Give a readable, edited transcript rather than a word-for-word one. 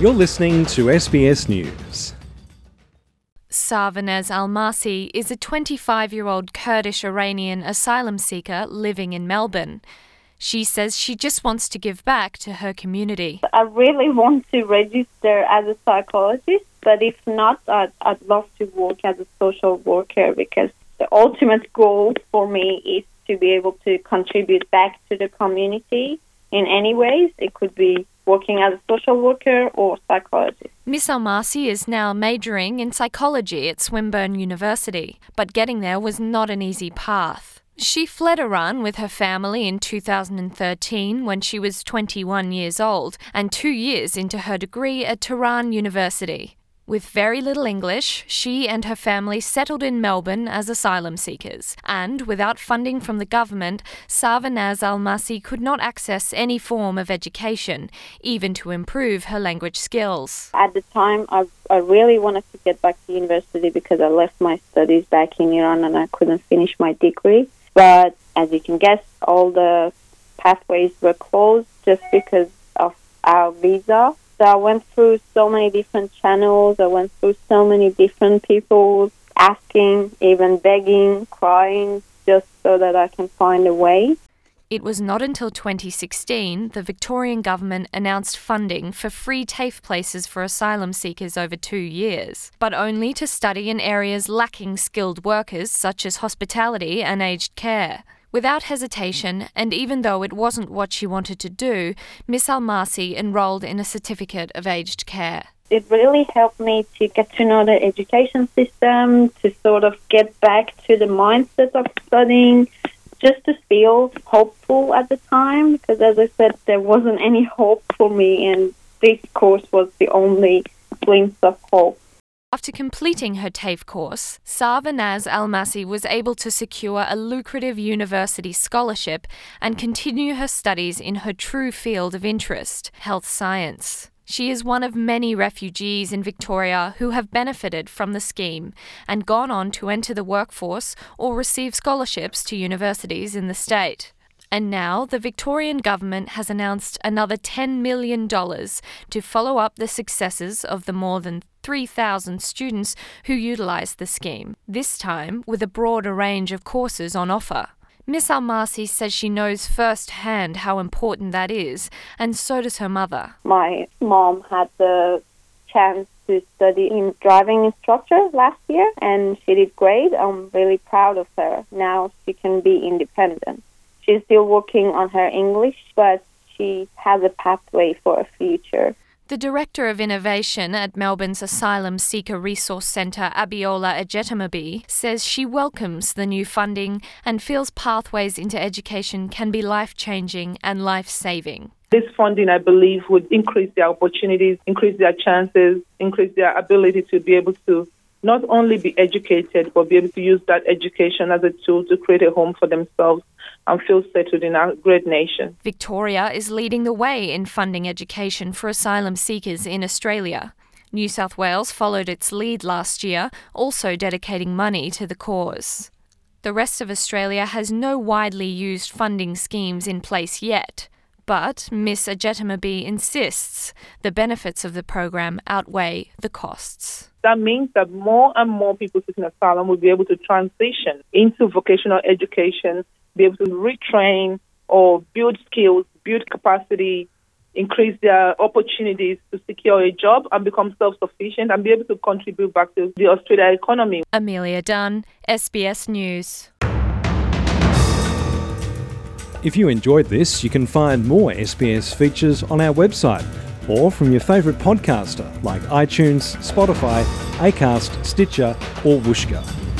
You're listening to SBS News. Sarvanaz Almasi is a 25-year-old Kurdish-Iranian asylum seeker living in Melbourne. She says she just wants to give back to her community. I really want to register as a psychologist, but if not, I'd love to work as a social worker because the ultimate goal for me is to be able to contribute back to the community in any ways. It could be working as a social worker or psychologist. Miss Almasi is now majoring in psychology at Swinburne University, but getting there was not an easy path. She fled Iran with her family in 2013 when she was 21 years old and 2 years into her degree at Tehran University. With very little English, she and her family settled in Melbourne as asylum seekers, and without funding from the government, Sarvanaz Almasi could not access any form of education, even to improve her language skills. At the time, I really wanted to get back to university because I left my studies back in Iran and I couldn't finish my degree. But as you can guess, all the pathways were closed just because of our visa. So I went through so many different channels. I went through so many different people asking, even begging, crying, just so that I can find a way. It was not until 2016 the Victorian government announced funding for free TAFE places for asylum seekers over 2 years, but only to study in areas lacking skilled workers such as hospitality and aged care. Without hesitation, and even though it wasn't what she wanted to do, Miss Almasi enrolled in a certificate of aged care. It really helped me to get to know the education system, to sort of get back to the mindset of studying, just to feel hopeful at the time, because as I said, there wasn't any hope for me, and this course was the only glimpse of hope. After completing her TAFE course, Sarvanaz Almasi was able to secure a lucrative university scholarship and continue her studies in her true field of interest, health science. She is one of many refugees in Victoria who have benefited from the scheme and gone on to enter the workforce or receive scholarships to universities in the state. And now the Victorian government has announced another $10 million to follow up the successes of the more than 3,000 students who utilised the scheme, this time with a broader range of courses on offer. Miss Almasi says she knows firsthand how important that is, and so does her mother. My mom had the chance to study in driving instructor last year, and she did great. I'm really proud of her. Now she can be independent. She's still working on her English, but she has a pathway for a future. The Director of Innovation at Melbourne's Asylum Seeker Resource Centre, Abiola Ejetimobi, says she welcomes the new funding and feels pathways into education can be life-changing and life-saving. This funding, I believe, would increase their opportunities, increase their chances, increase their ability to be able to not only be educated, but be able to use that education as a tool to create a home for themselves and feel settled in our great nation. Victoria is leading the way in funding education for asylum seekers in Australia. New South Wales followed its lead last year, also dedicating money to the cause. The rest of Australia has no widely used funding schemes in place yet, but Miss Ejetimobi insists the benefits of the program outweigh the costs. That means that more and more people seeking asylum will be able to transition into vocational education, be able to retrain or build skills, build capacity, increase their opportunities to secure a job and become self-sufficient and be able to contribute back to the Australia economy. Amelia Dunn, SBS News. If you enjoyed this, you can find more SBS features on our website or from your favourite podcaster like iTunes, Spotify, Acast, Stitcher or Whooshkaa.